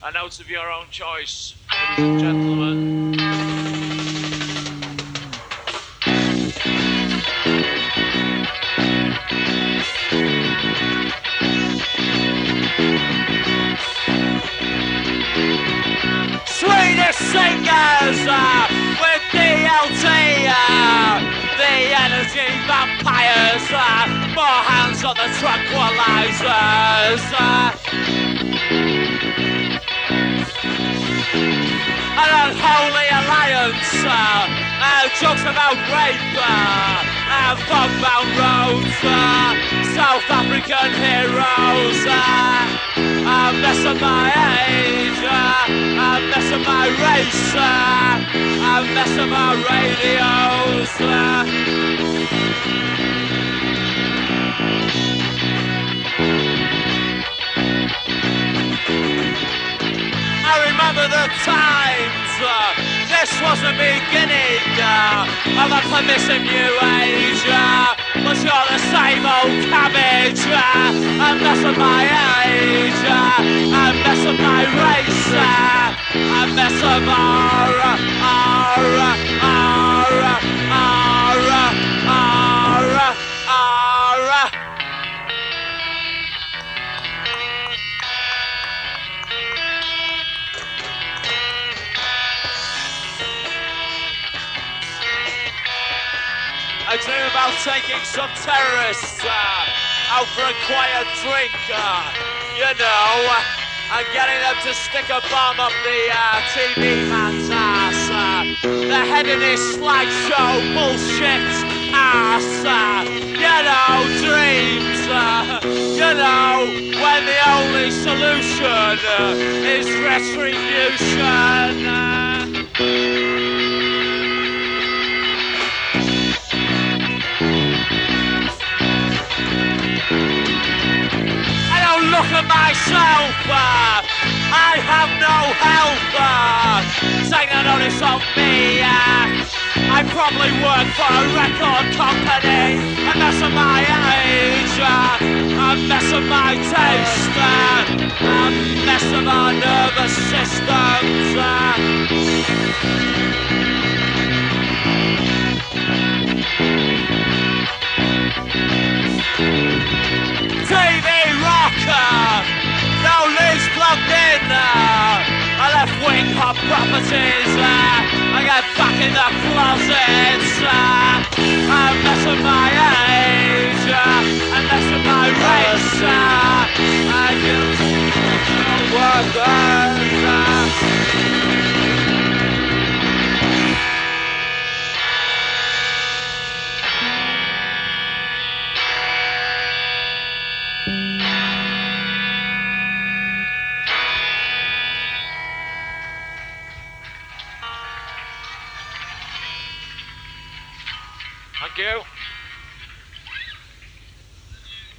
A note of your own choice, ladies and gentlemen. Swedish singers with DLT, the energy vampires, more hands on the tranquilizers. An unholy alliance, jokes about rape, fog-bound roads, South African heroes, a mess of my age, a mess of my race, a mess of our radios. I remember the times, this was the beginning of a permissive new age, but you're the same old cabbage, a mess of my age, a mess of my race, a mess of I dream about taking some terrorists out for a quiet drink, you know, and getting them to stick a bomb up the TV man's ass. They're heading this slideshow bullshit ass, you know, dreams, you know, when the only solution is retribution. Look at myself, I have no help, take no notice of me, I probably work for a record company, a mess of my age, a mess of my taste, a mess of our nervous systems. TV rocker, no leads plugged in, I left wing hop properties, I get back in the closets, a mess of my age, a mess of my race, I give workers. Thank you.